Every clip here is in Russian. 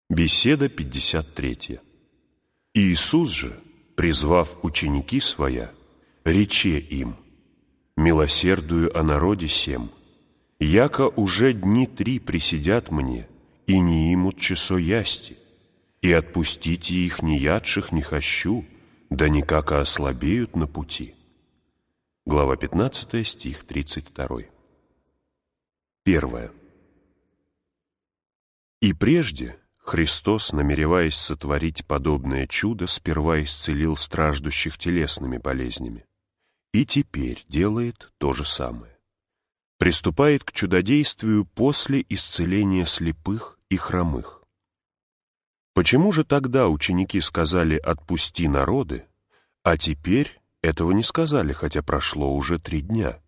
Беседа 53. Иисус же, призвав ученики своя, рече им: «Милосердую о народе сем, яко уже дни 3 присидят мне, и не имут часо ясти, и отпустите их не ядших не хощу, да никако ослабеют на пути». Глава 15, стих 32. 1. И прежде Христос, намереваясь сотворить подобное чудо, сперва исцелил страждущих телесными болезнями, и теперь делает то же самое. Приступает к чудодействию после исцеления слепых и хромых. Почему же тогда ученики сказали «отпусти народы», а теперь этого не сказали, хотя прошло уже 3 дня?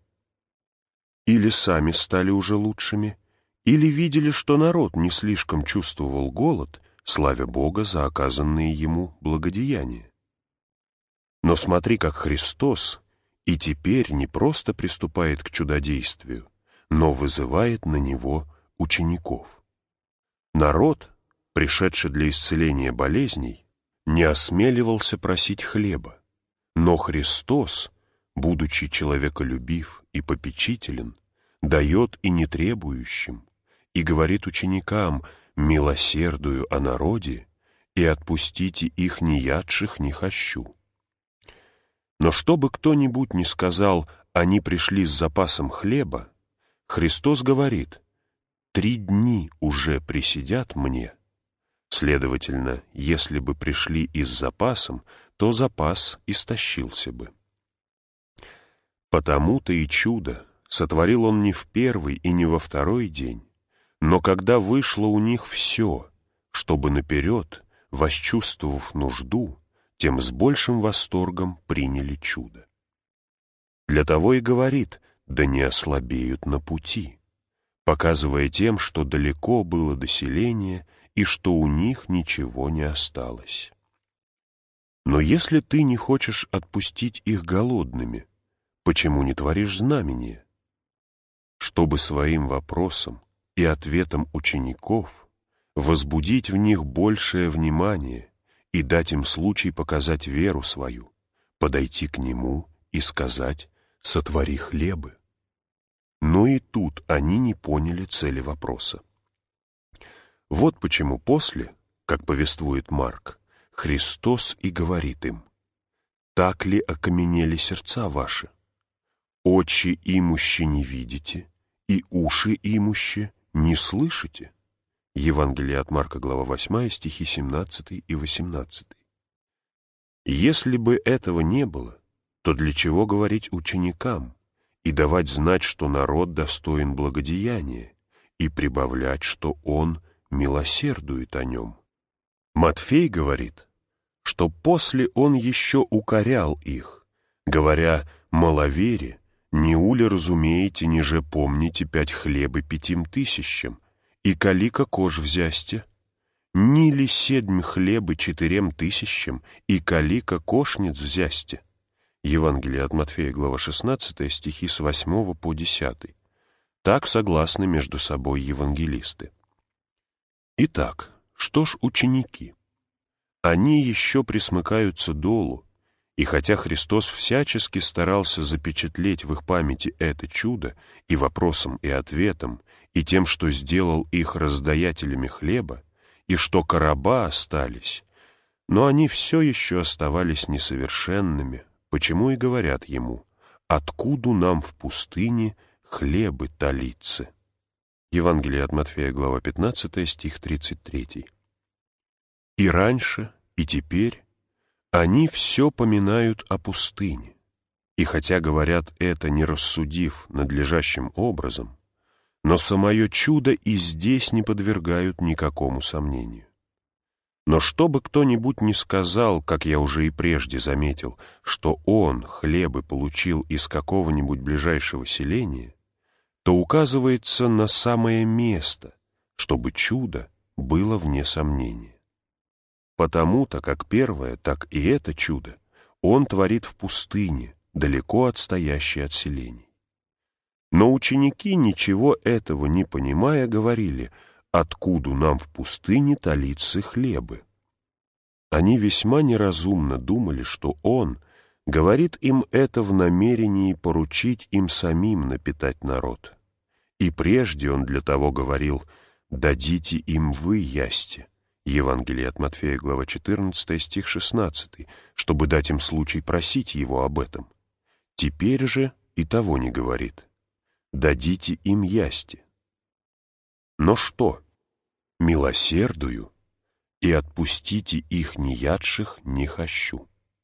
Или сами стали уже лучшими, или видели, что народ не слишком чувствовал голод, славя Бога за оказанные ему благодеяния. Но смотри, как Христос и теперь не просто приступает к чудодействию, но вызывает на него учеников. Народ, пришедший для исцеления болезней, не осмеливался просить хлеба, но Христос, будучи человеколюбив и попечителен, дает и нетребующим, и говорит ученикам: «Милосердую о народе, и отпустите их не ядших не хощу». Но чтобы кто-нибудь не сказал «они пришли с запасом хлеба», Христос говорит: 3 дни уже присидят мне. Следовательно, если бы пришли и с запасом, то запас истощился бы. Потому-то и чудо сотворил он не в первый и не во второй день, но когда вышло у них все, чтобы наперед, восчувствовав нужду, тем с большим восторгом приняли чудо. Для того и говорит: да не ослабеют на пути, показывая тем, что далеко было до селения и что у них ничего не осталось. Но если ты не хочешь отпустить их голодными, почему не творишь знамения? Чтобы своим вопросом и ответом учеников возбудить в них большее внимание и дать им случай показать веру свою, подойти к нему и сказать: «Сотвори хлебы». Но и тут они не поняли цели вопроса. Вот почему после, как повествует Марк, Христос и говорит им: «Так ли окаменели сердца ваши? Очи имущи не видите, и уши имущи не слышите». Евангелие от Марка, глава 8, стихи 17 и 18. Если бы этого не было, то для чего говорить ученикам и давать знать, что народ достоин благодеяния, и прибавлять, что он милосердует о нем? Матфей говорит, что после он еще укорял их, говоря: «Маловерие, неули разумеете, ниже помните 5 хлебы 5000, и калика кож взясте? Ни ли 7 хлебы 4000, и калика кошниц взясте?» Евангелие от Матфея, глава 16, стихи с 8 по 10. Так согласны между собой евангелисты. Итак, что ж ученики? Они еще присмыкаются долу, и хотя Христос всячески старался запечатлеть в их памяти это чудо и вопросом, и ответом, и тем, что сделал их раздаятелями хлеба, и что короба остались, но они все еще оставались несовершенными, почему и говорят ему: «Откуда нам в пустыне хлебы талицы?» Евангелие от Матфея, глава 15, стих 33. И раньше, и теперь они все поминают о пустыне, и хотя говорят это, не рассудив надлежащим образом, но самое чудо и здесь не подвергают никакому сомнению. Но чтобы кто-нибудь не сказал, как я уже и прежде заметил, что он хлебы получил из какого-нибудь ближайшего селения, то указывается на самое место, чтобы чудо было вне сомнения. Потому-то, как первое, так и это чудо он творит в пустыне, далеко отстоящей от селений. Но ученики, ничего этого не понимая, говорили: откуда нам в пустыне талицы хлебы». Они весьма неразумно думали, что он говорит им это в намерении поручить им самим напитать народ. И прежде он для того говорил: «Дадите им вы ясти». Евангелие от Матфея, глава 14, стих 16, чтобы дать им случай просить его об этом. Теперь же и того не говорит: «Дадите им ясти». Но что? «Милосердую и отпустите их неядших не хощу».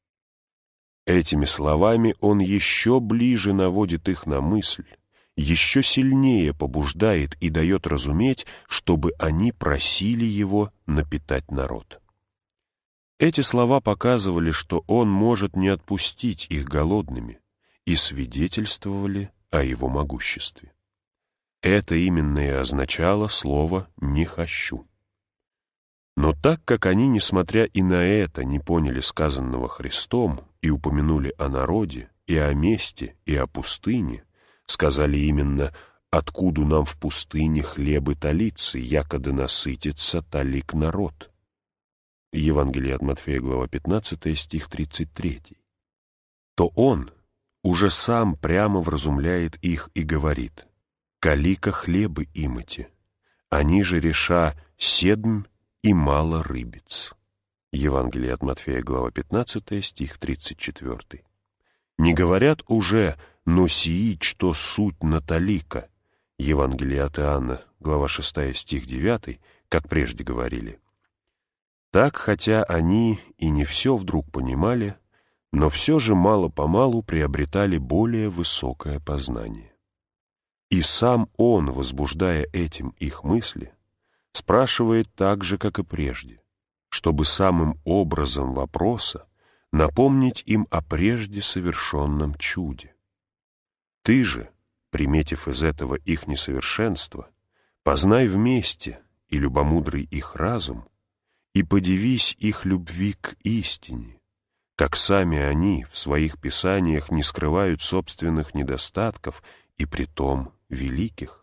Этими словами он еще ближе наводит их на мысль, еще сильнее побуждает и дает разуметь, чтобы они просили его напитать народ. Эти слова показывали, что он может не отпустить их голодными, и свидетельствовали о его могуществе. Это именно и означало слово «не хощу». Но так как они, несмотря и на это, не поняли сказанного Христом и упомянули о народе, и о месте, и о пустыне, сказали именно: «Откуда нам в пустыне хлебы талицы, якоды насытится талик народ». Евангелие от Матфея, глава 15, стих 33. То он уже сам прямо вразумляет их и говорит: «Калика хлебы имати, они же реша седм и мало рыбиц». Евангелие от Матфея, глава 15, стих 34. Не говорят уже: «Но сии, что суть наталика». Евангелие от Иоанна, глава 6, стих 9, как прежде говорили. Так, хотя они и не все вдруг понимали, но все же мало-помалу приобретали более высокое познание. И сам он, возбуждая этим их мысли, спрашивает так же, как и прежде, чтобы самым образом вопроса напомнить им о прежде совершенном чуде. Ты же, приметив из этого их несовершенство, познай вместе и любомудрый их разум, и подивись их любви к истине, как сами они в своих писаниях не скрывают собственных недостатков и притом великих.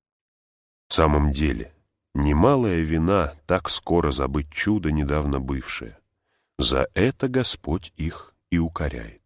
В самом деле, немалая вина так скоро забыть чудо, недавно бывшее. За это Господь их и укоряет.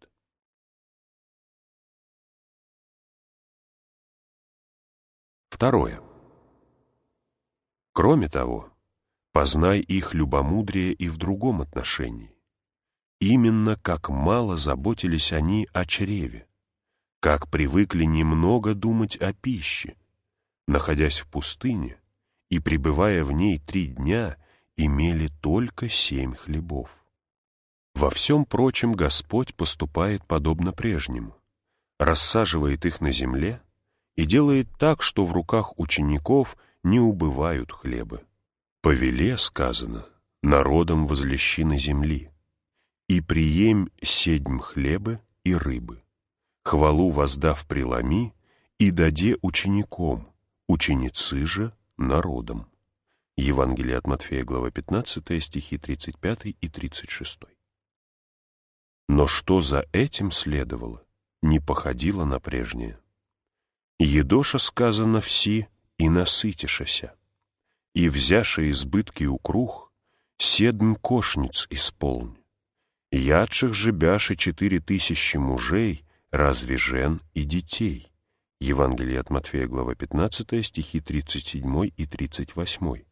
Второе. Кроме того, познай их любомудрие и в другом отношении. Именно как мало заботились они о чреве, как привыкли немного думать о пище, находясь в пустыне и пребывая в ней 3 дня, имели только 7 хлебов. Во всем прочем Господь поступает подобно прежнему, рассаживает их на земле и делает так, что в руках учеников не убывают хлебы. Повеле сказано: народом возлещины земли, и прием 7 хлебы и рыбы, хвалу воздав преломи, и даде ученикам, ученицы же народом. Евангелие от Матфея, глава 15, стихи 35 и 36. Но что за этим следовало, не походило на прежнее. «Едоша сказано вси, и насытишася, и взяша избытки укрух, 7 кошниц исполнь. Ядших же бяши 4000 мужей, разве жен и детей». Евангелие от Матфея, глава 15, стихи 37 и 38.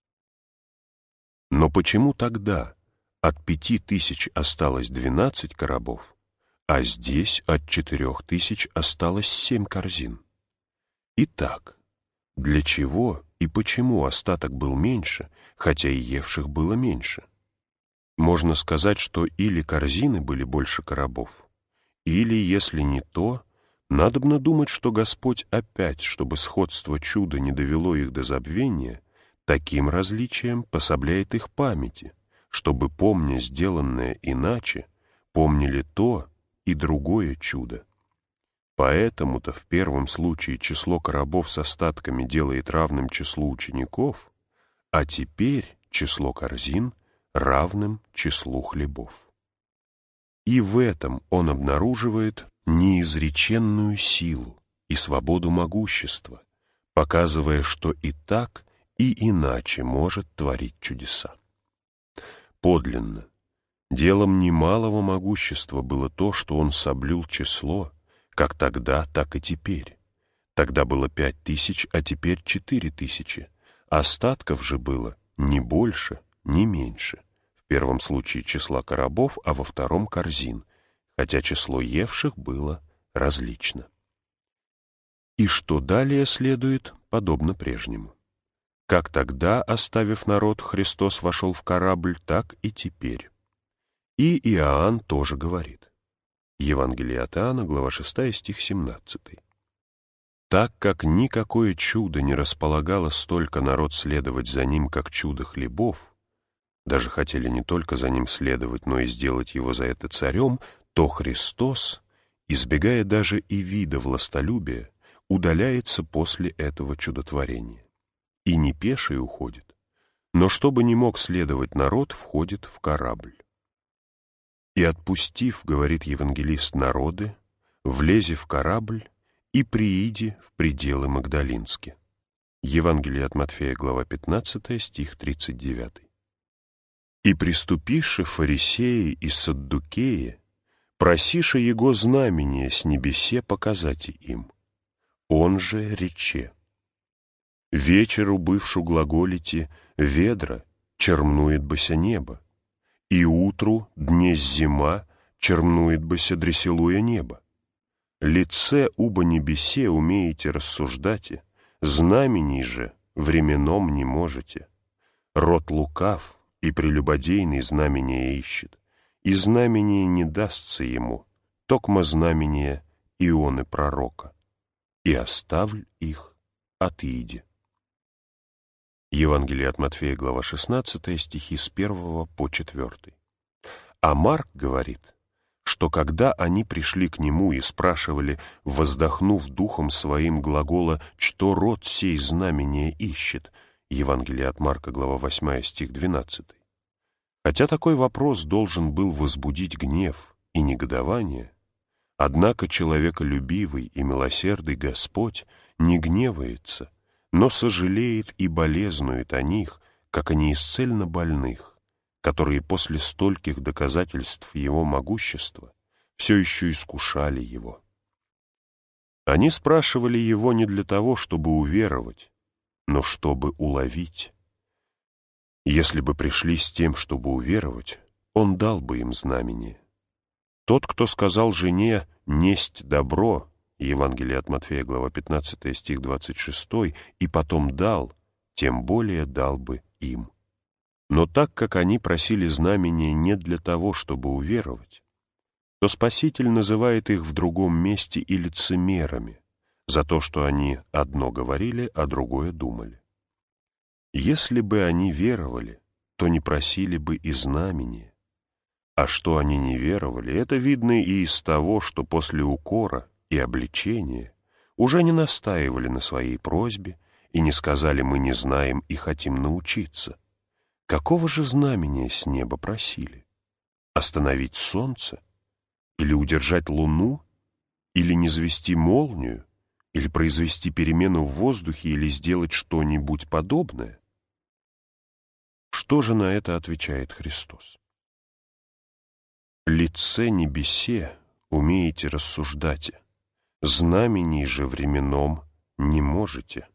Но почему тогда от 5000 осталось 12 коробов, а здесь от 4000 осталось 7 корзин? Итак, для чего и почему остаток был меньше, хотя и евших было меньше? Можно сказать, что или корзины были больше коробов, или, если не то, надобно думать, что Господь опять, чтобы сходство чуда не довело их до забвения, таким различием пособляет их памяти, чтобы, помня сделанное иначе, помнили то и другое чудо. Поэтому-то в первом случае число коробов с остатками делает равным числу учеников, а теперь число корзин равным числу хлебов. И в этом он обнаруживает неизреченную силу и свободу могущества, показывая, что и так, и иначе может творить чудеса. Подлинно, делом немалого могущества было то, что он соблюл число, как тогда, так и теперь. Тогда было 5000, а теперь 4000. Остатков же было ни больше, ни меньше. В первом случае числа коробов, а во втором — корзин, хотя число евших было различно. И что далее следует, подобно прежнему. Как тогда, оставив народ, Христос вошел в корабль, так и теперь. И Иоанн тоже говорит. Евангелие от Иоанна, глава 6, стих 17. Так как никакое чудо не располагало столько народ следовать за ним, как чудо хлебов, даже хотели не только за ним следовать, но и сделать его за это царем, то Христос, избегая даже и вида властолюбия, удаляется после этого чудотворения. И не пеший уходит, но чтобы не мог следовать народ, входит в корабль. И отпустив, говорит евангелист, народы, влезе в корабль и прииди в пределы Магдалински. Евангелие от Матфея, глава 15, стих 39. И приступивши фарисеи и саддукеи, просиша его знамение с небесе показати им. Он же рече. Вечеру бывшу глаголите, ведра чермнует быся небо, и утру днесь зима чермнует быся дресилуя небо. Лице уба небесе умеете рассуждати, знамений же временом не можете. Род лукав и прелюбодейный знамение ищет, и знамение не дастся ему, токмо знамение Ионы пророка, и оставль их отыди. Евангелие от Матфея, глава 16, стихи с 1 по 4. А Марк говорит, что когда они пришли к нему и спрашивали, воздохнув духом своим глагола, что род сей знамение ищет, Евангелие от Марка, глава 8, стих 12. Хотя такой вопрос должен был возбудить гнев и негодование, однако человеколюбивый и милосердный Господь не гневается, но сожалеет и болезнует о них, как о неисцельно больных, которые после стольких доказательств его могущества все еще искушали его. Они спрашивали его не для того, чтобы уверовать, но чтобы уловить. Если бы пришли с тем, чтобы уверовать, он дал бы им знамение. Тот, кто сказал жене «несть добро», Евангелие от Матфея, глава 15, стих 26, и потом дал, тем более дал бы им. Но так как они просили знамения не для того, чтобы уверовать, то Спаситель называет их в другом месте и лицемерами за то, что они одно говорили, а другое думали. Если бы они веровали, то не просили бы и знамения. А что они не веровали, это видно и из того, что после укора и обличения уже не настаивали на своей просьбе и не сказали «мы не знаем и хотим научиться». Какого же знамения с неба просили? Остановить солнце? Или удержать луну? Или низвести молнию? Или произвести перемену в воздухе? Или сделать что-нибудь подобное? Что же на это отвечает Христос? «Лице небесе умеете рассуждать, знамений же временом не можете».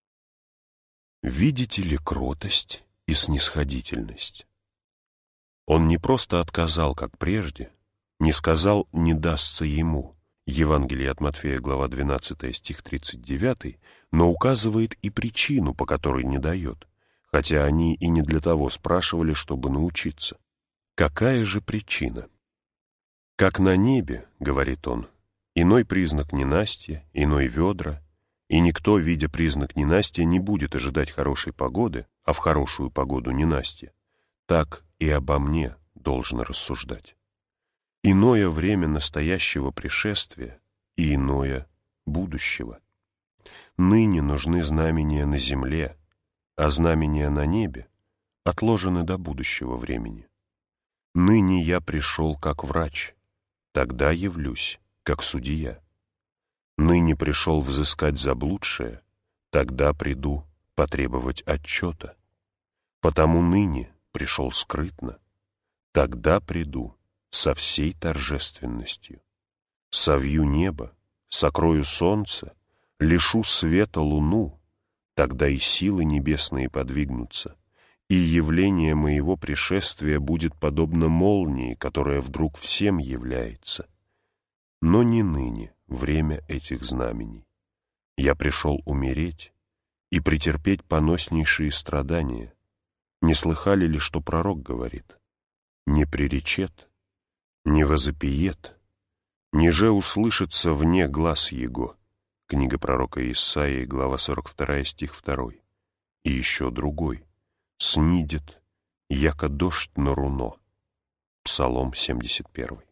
Видите ли кротость и снисходительность? Он не просто отказал, как прежде, не сказал «не дастся ему», Евангелие от Матфея, глава 12, стих 39, но указывает и причину, по которой не дает, хотя они и не для того спрашивали, чтобы научиться. Какая же причина? «Как на небе, — говорит он, — иной признак ненастья, иной ведра, и никто, видя признак ненастья, не будет ожидать хорошей погоды, а в хорошую погоду ненастья, так и обо мне должно рассуждать. Иное время настоящего пришествия и иное будущего. Ныне нужны знамения на земле, а знамения на небе отложены до будущего времени. Ныне я пришел как врач, тогда явлюсь как судья. Ныне пришел взыскать заблудшее, тогда приду потребовать отчета. Потому ныне пришел скрытно, тогда приду со всей торжественностью. Совью небо, сокрою солнце, лишу света луну, тогда и силы небесные подвигнутся, и явление моего пришествия будет подобно молнии, которая вдруг всем является. Но не ныне время этих знамений. Я пришел умереть и претерпеть поноснейшие страдания. Не слыхали ли, что пророк говорит? Не приречет, не возопиет, ниже услышится вне глаз его. Книга пророка Исаии, глава 42, стих 2. И еще другой. Снидет, яко дождь на руно. Псалом 71.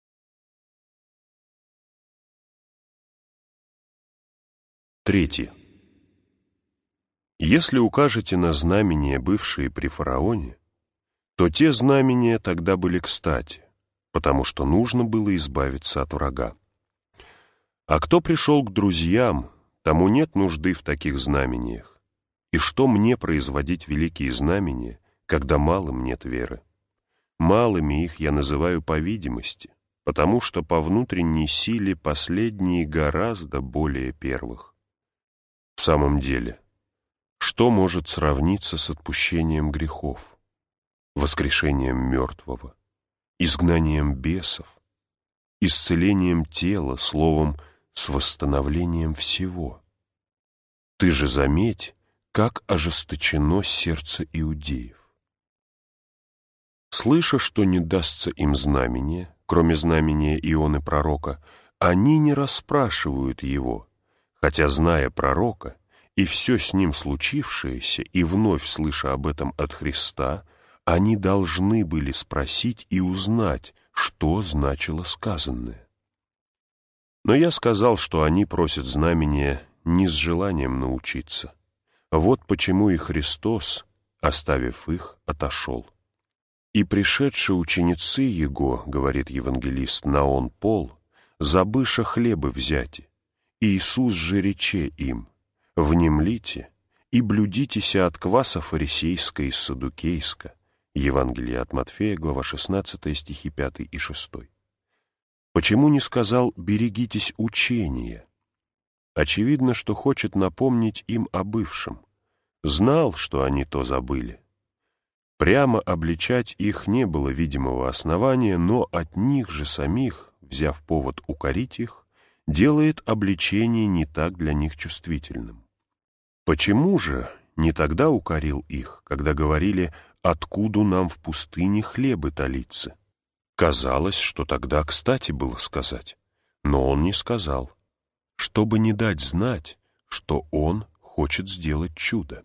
Третье. Если укажете на знамения, бывшие при фараоне, то те знамения тогда были кстати, потому что нужно было избавиться от врага. А кто пришел к друзьям, тому нет нужды в таких знамениях. И что мне производить великие знамения, когда малым нет веры? Малыми их я называю по видимости, потому что по внутренней силе последние гораздо более первых. В самом деле, что может сравниться с отпущением грехов, воскрешением мертвого, изгнанием бесов, исцелением тела, словом, с восстановлением всего? Ты же заметь, как ожесточено сердце иудеев. Слыша, что не дастся им знамение, кроме знамения Ионы пророка, они не расспрашивают его, хотя, зная пророка и все с ним случившееся, и вновь слыша об этом от Христа, они должны были спросить и узнать, что значило сказанное. Но я сказал, что они просят знамения не с желанием научиться. Вот почему и Христос, оставив их, отошел. «И пришедшие ученицы Его, — говорит евангелист, — на он пол, забыша хлебы взяти. Иисус же рече им: внемлите и блюдитеся от кваса фарисейска и саддукейска». Евангелие от Матфея, глава 16, стихи 5 и 6. Почему не сказал «берегитесь учения»? Очевидно, что хочет напомнить им о бывшем. Знал, что они то забыли. Прямо обличать их не было видимого основания, но от них же самих, взяв повод укорить их, делает обличение не так для них чувствительным. Почему же не тогда укорил их, когда говорили «откуда нам в пустыне хлебы талиться»? Казалось, что тогда кстати было сказать, но он не сказал, чтобы не дать знать, что он хочет сделать чудо.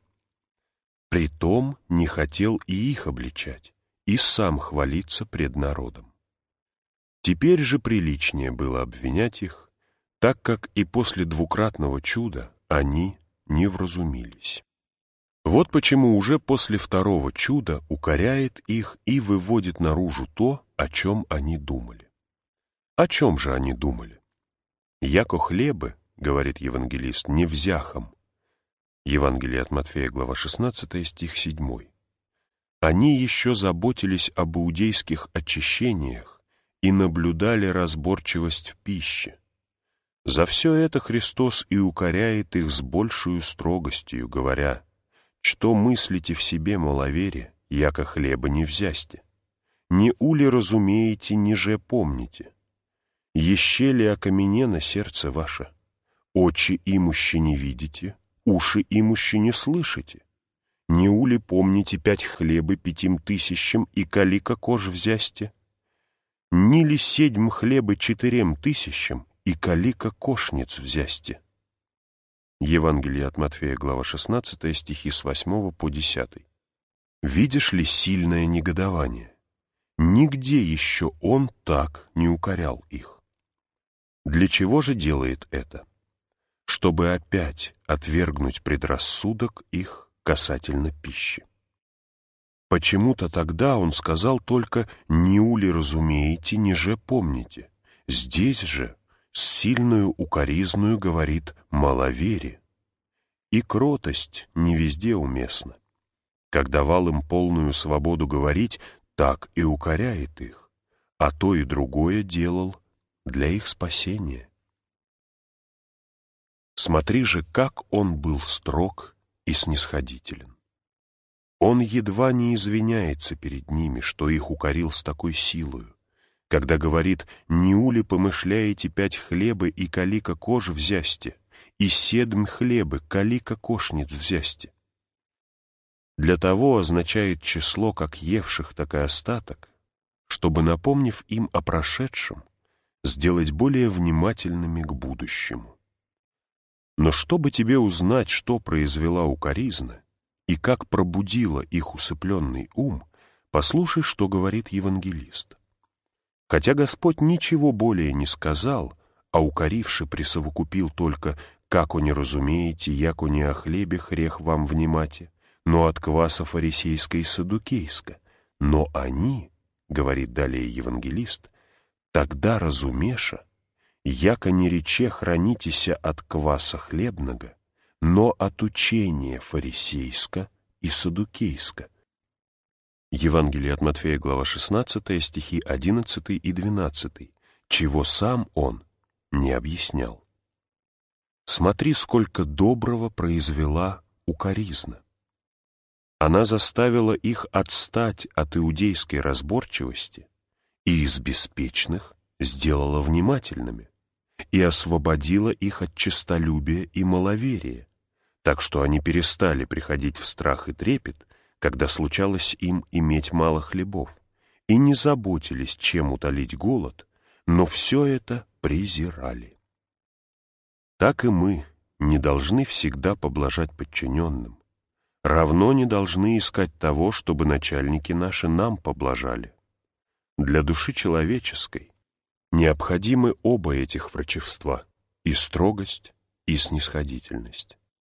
Притом не хотел и их обличать, и сам хвалиться пред народом. Теперь же приличнее было обвинять их, так как и после двукратного чуда они не вразумились. Вот почему уже после второго чуда укоряет их и выводит наружу то, о чем они думали. О чем же они думали? «Яко хлебы, — говорит евангелист, — не взяхом». Евангелие от Матфея, глава 16, стих 7. Они еще заботились об иудейских очищениях и наблюдали разборчивость в пище. За все это Христос и укоряет их с большую строгостью, говоря: «Что мыслите в себе, маловерие, яко хлеба не взясте? Не ули разумеете, ниже помните? Еще ли окаменено сердце ваше? Очи имущи не видите, уши имущи не слышите? Не ули помните 5 хлебы 5000 и калика кож взясте? Ни ли 7 хлебы 4000 и калика кошниц взясте?» Евангелие от Матфея, глава 16, стихи с 8 по 10. Видишь ли сильное негодование? Нигде еще он так не укорял их. Для чего же делает это? Чтобы опять отвергнуть предрассудок их касательно пищи. Почему-то тогда он сказал только «неули разумеете, ниже помните». Здесь же с сильную укоризную говорит «маловерие». И кротость не везде уместна. Как давал им полную свободу говорить, так и укоряет их, а то и другое делал для их спасения. Смотри же, как он был строг и снисходителен. Он едва не извиняется перед ними, что их укорил с такой силою, когда говорит: «Неули помышляете 5 хлеба и калика кож взясте, и 7 хлебы калика кошниц взясте». Для того означает число как евших, так и остаток, чтобы, напомнив им о прошедшем, сделать более внимательными к будущему. Но чтобы тебе узнать, что произвела укоризна и как пробудила их усыпленный ум, послушай, что говорит евангелист. Хотя Господь ничего более не сказал, а укоривши присовокупил только «како не разумеете, яко не о хлебе хрех вам внимате, но от кваса фарисейска и садукейска. Но они, — говорит далее евангелист, — тогда разумеша, яко не рече хранитеся от кваса хлебного, но от учения фарисейска и садукейска». Евангелие от Матфея, глава 16, стихи 11 и 12, чего сам он не объяснял. Смотри, сколько доброго произвела укоризна. Она заставила их отстать от иудейской разборчивости и из беспечных сделала внимательными, и освободила их от честолюбия и маловерия, так что они перестали приходить в страх и трепет, когда случалось им иметь мало хлебов, и не заботились, чем утолить голод, но все это презирали. Так и мы не должны всегда поблажать подчиненным, равно не должны искать того, чтобы начальники наши нам поблажали. Для души человеческой необходимы оба этих врачевства — и строгость, и снисходительность.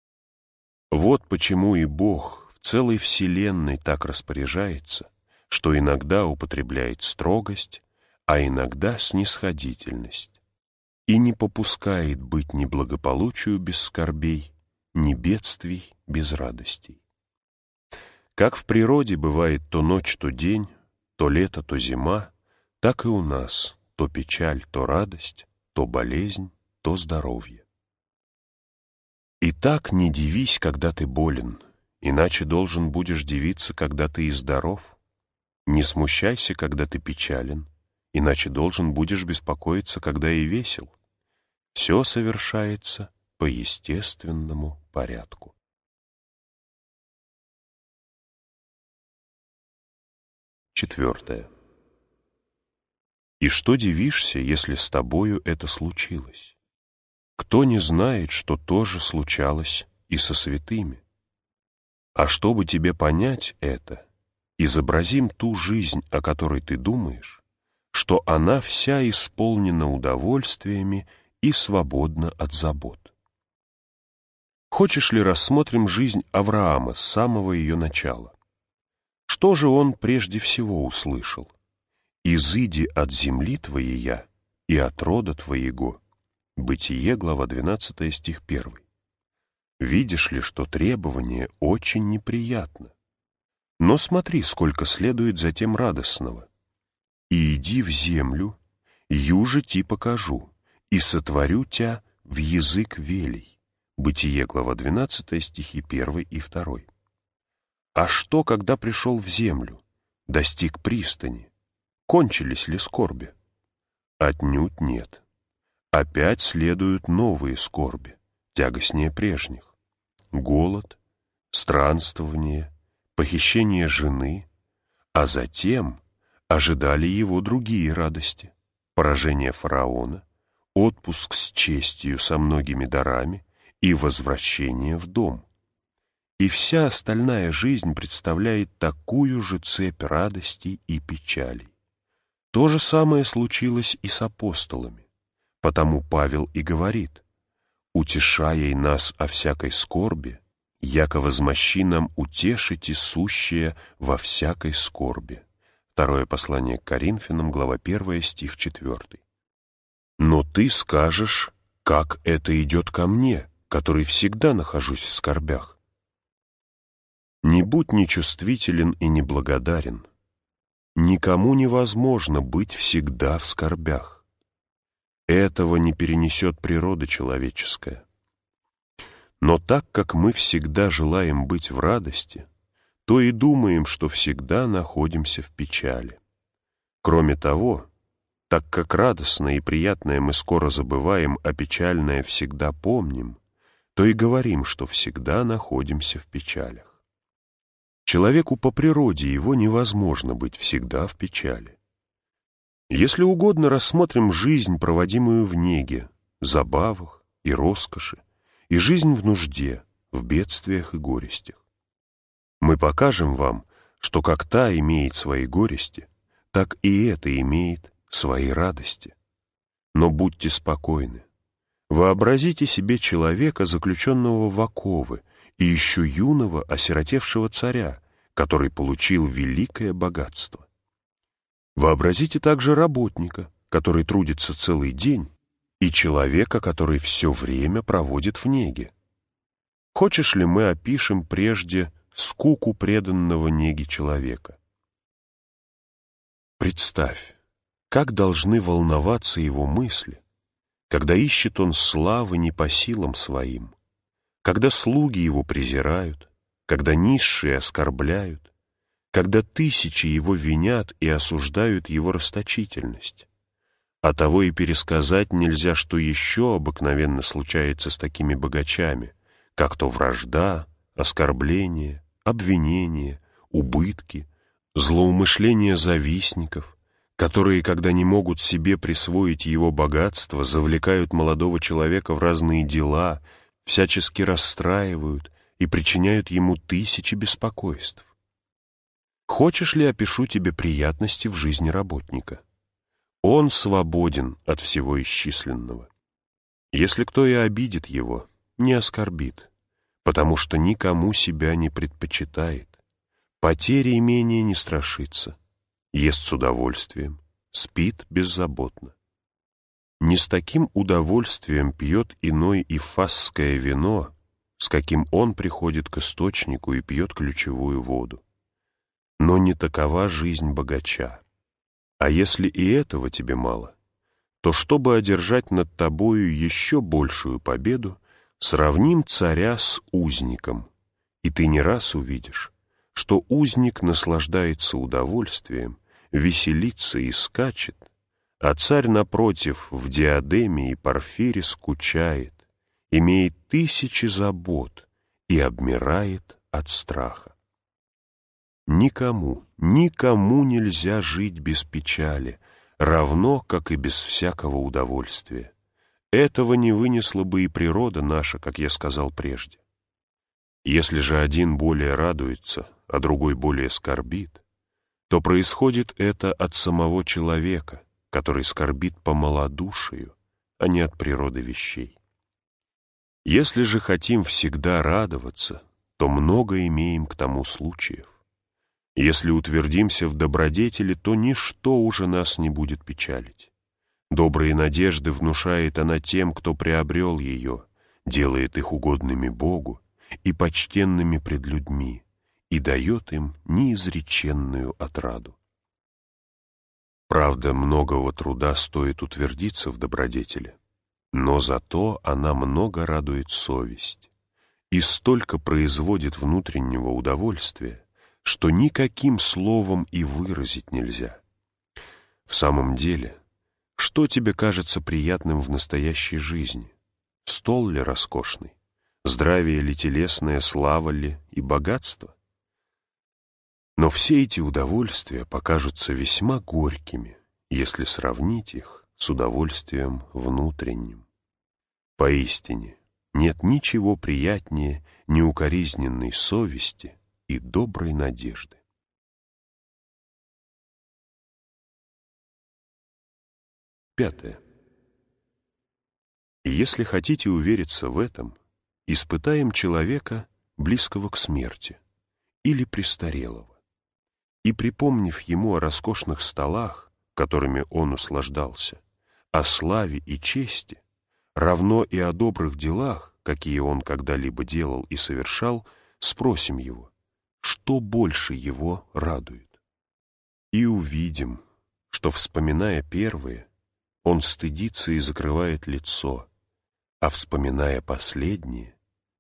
Вот почему и Бог в целой вселенной так распоряжается, что иногда употребляет строгость, а иногда снисходительность, и не попускает быть ни благополучию без скорбей, ни бедствий без радостей. Как в природе бывает то ночь, то день, то лето, то зима, так и у нас то печаль, то радость, то болезнь, то здоровье. Итак, не дивись, когда ты болен, иначе должен будешь дивиться, когда ты и здоров. Не смущайся, когда ты печален, иначе должен будешь беспокоиться, когда и весел. Все совершается по естественному порядку. Четвертое. И что дивишься, если с тобою это случилось? Кто не знает, что тоже случалось и со святыми? А чтобы тебе понять это, изобразим ту жизнь, о которой ты думаешь, что она вся исполнена удовольствиями и свободна от забот. Хочешь ли рассмотрим жизнь Авраама с самого ее начала? Что же он прежде всего услышал? «Изыди от земли твоей и от рода твоего». Бытие, глава 12, стих 1. Видишь ли, что требование очень неприятно. Но смотри, сколько следует затем радостного. «И иди в землю, юже ти покажу, и сотворю тя в язык велей». Бытие, глава 12, стихи 1 и 2. А что, когда пришел в землю, достиг пристани? Кончились ли скорби? Отнюдь нет. Опять следуют новые скорби, тягостнее прежних. Голод, странствование, похищение жены, а затем ожидали его другие радости: поражение фараона, отпуск с честью со многими дарами и возвращение в дом. И вся остальная жизнь представляет такую же цепь радостей и печалей. То же самое случилось и с апостолами. Потому Павел и говорит: «Утешай нас о всякой скорби, яко возмощи нам утешите сущее во всякой скорби». Второе послание к Коринфянам, глава 1, стих 4. Но ты скажешь: как это идет ко мне, который всегда нахожусь в скорбях. Не будь нечувствителен и неблагодарен. Никому невозможно быть всегда в скорбях. Этого не перенесет природа человеческая. Но так как мы всегда желаем быть в радости, то и думаем, что всегда находимся в печали. Кроме того, так как радостное и приятное мы скоро забываем, а печальное всегда помним, то и говорим, что всегда находимся в печалях. Человеку по природе его невозможно быть всегда в печали. Если угодно, рассмотрим жизнь, проводимую в неге, забавах и роскоши, и жизнь в нужде, в бедствиях и горестях. Мы покажем вам, что как та имеет свои горести, так и это имеет свои радости. Но будьте спокойны. Вообразите себе человека, заключенного в оковы, и еще юного, осиротевшего царя, который получил великое богатство. Вообразите также работника, который трудится целый день, и человека, который все время проводит в неге. Хочешь ли мы опишем прежде скуку преданного неге человека? Представь, как должны волноваться его мысли, когда ищет он славы не по силам своим, когда слуги его презирают, когда низшие оскорбляют, когда тысячи его винят и осуждают его расточительность. А того и пересказать нельзя, что еще обыкновенно случается с такими богачами, как то вражда, оскорбление, обвинение, убытки, злоумышления завистников, которые, когда не могут себе присвоить его богатство, завлекают молодого человека в разные дела, всячески расстраивают и причиняют ему тысячи беспокойств. Хочешь ли, опишу тебе приятности в жизни работника? Он свободен от всего исчисленного. Если кто и обидит его, не оскорбит, потому что никому себя не предпочитает. Потери имения не страшится, ест с удовольствием, спит беззаботно. Не с таким удовольствием пьет иной ифасское вино, с каким он приходит к источнику и пьет ключевую воду. Но не такова жизнь богача. А если и этого тебе мало, то чтобы одержать над тобою еще большую победу, сравним царя с узником, и ты не раз увидишь, что узник наслаждается удовольствием, веселится и скачет, а царь, напротив, в диадеме и порфире скучает, имеет тысячи забот и обмирает от страха. Никому нельзя жить без печали, равно как и без всякого удовольствия. Этого не вынесла бы и природа наша, как я сказал прежде. Если же один более радуется, а другой более скорбит, то происходит это от самого человека, который скорбит по малодушию, а не от природы вещей. Если же хотим всегда радоваться, то много имеем к тому случаев. Если утвердимся в добродетели, то ничто уже нас не будет печалить. Добрые надежды внушает она тем, кто приобрел ее, делает их угодными Богу и почтенными пред людьми, и дает им неизреченную отраду. Правда, многого труда стоит утвердиться в добродетели, но зато она много радует совесть и столько производит внутреннего удовольствия, что никаким словом и выразить нельзя. В самом деле, что тебе кажется приятным в настоящей жизни? Стол ли роскошный? Здравие ли телесное, слава ли и богатство? Но все эти удовольствия покажутся весьма горькими, если сравнить их с удовольствием внутренним. Поистине, нет ничего приятнее неукоризненной совести и доброй надежды. Пятое. И если хотите увериться в этом, испытаем человека, близкого к смерти, или престарелого, и, припомнив ему о роскошных столах, которыми он услаждался, о славе и чести, равно и о добрых делах, какие он когда-либо делал и совершал, спросим его, что больше его радует. И увидим, что, вспоминая первые, он стыдится и закрывает лицо, а, вспоминая последние,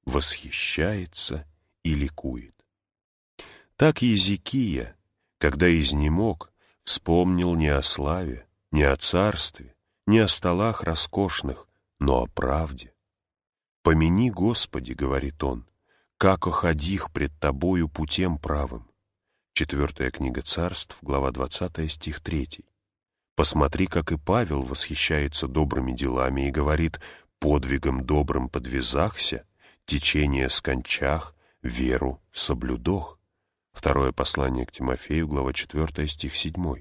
восхищается и ликует. Так Иезекия, когда изнемог, вспомнил не о славе, не о царстве, не о столах роскошных, но о правде. «Помяни, Господи, — говорит он, — как оходих пред Тобою путем правым». 4 книга Царств, глава 20, стих 3. Посмотри, как и Павел восхищается добрыми делами и говорит: «Подвигом добрым подвязахся, течение скончах, веру соблюдох». 2 послание к Тимофею, глава 4, стих 7.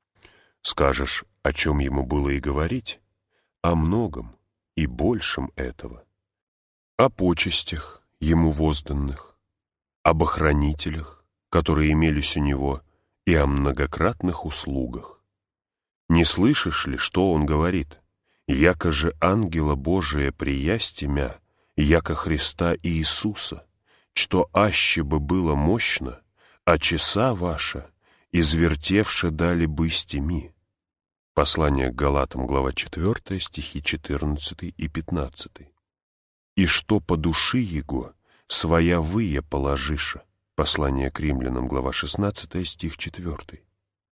Скажешь, о чем ему было и говорить? О многом и большем этого. О почестях ему возданных, об охранителях, которые имелись у него, и о многократных услугах. Не слышишь ли, что он говорит? «Яко же ангела Божия приясти мя, яко Христа Иисуса, что аще бы было мощно, а часа ваша извертевше дали бысти ми». Послание к Галатам, глава 4, стихи 14 и 15. «И что по души его своя выя положиша». Послание к Римлянам, глава 16, стих 4.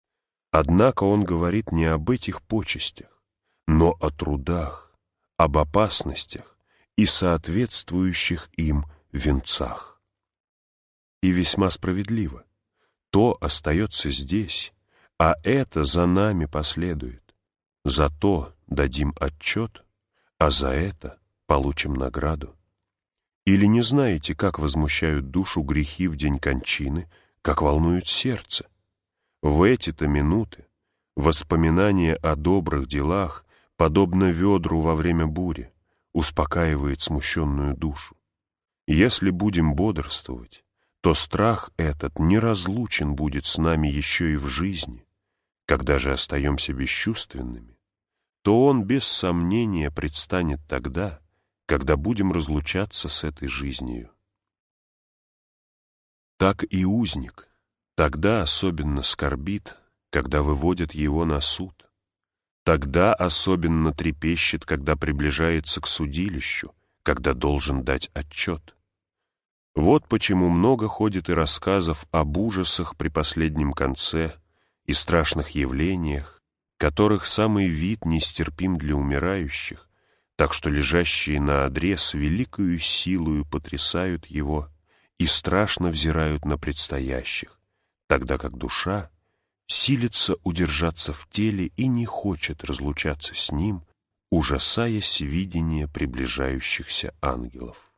Однако он говорит не об этих почестях, но о трудах, об опасностях и соответствующих им венцах. И весьма справедливо. То остается здесь, а это за нами последует. За то дадим отчет, а за это получим награду. Или не знаете, как возмущают душу грехи в день кончины, как волнуют сердце? В эти-то минуты воспоминание о добрых делах, подобно ведру во время бури, успокаивает смущенную душу. Если будем бодрствовать, то страх этот неразлучен будет с нами еще и в жизни. Когда же остаемся бесчувственными, то он без сомнения предстанет тогда, когда будем разлучаться с этой жизнью. Так и узник тогда особенно скорбит, когда выводят его на суд. Тогда особенно трепещет, когда приближается к судилищу, когда должен дать отчет. Вот почему много ходит и рассказов об ужасах при последнем конце и страшных явлениях, которых самый вид нестерпим для умирающих, так что лежащие на одре с великою силою потрясают его и страшно взирают на предстоящих, тогда как душа силится удержаться в теле и не хочет разлучаться с ним, ужасаясь видения приближающихся ангелов.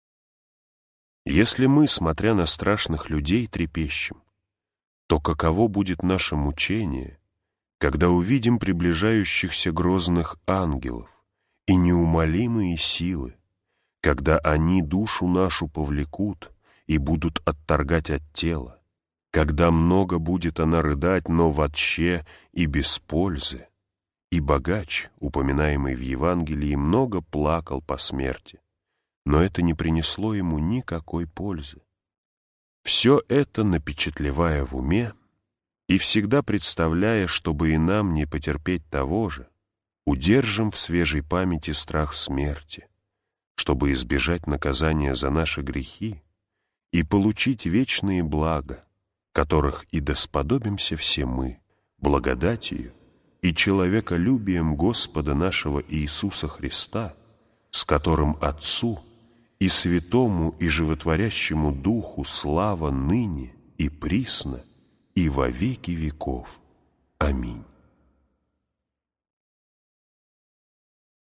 Если мы, смотря на страшных людей, трепещем, то каково будет наше мучение, когда увидим приближающихся грозных ангелов и неумолимые силы, когда они душу нашу повлекут и будут отторгать от тела, когда много будет она рыдать, но вотще и без пользы. И богач, упоминаемый в Евангелии, много плакал по смерти, но это не принесло ему никакой пользы. Все это напечатлевая в уме и всегда представляя, чтобы и нам не потерпеть того же, удержим в свежей памяти страх смерти, чтобы избежать наказания за наши грехи и получить вечные блага, которых и досподобимся все мы, благодатью и человеколюбием Господа нашего Иисуса Христа, с которым Отцу и Святому и Животворящему Духу слава ныне и присно и во веки веков. Аминь.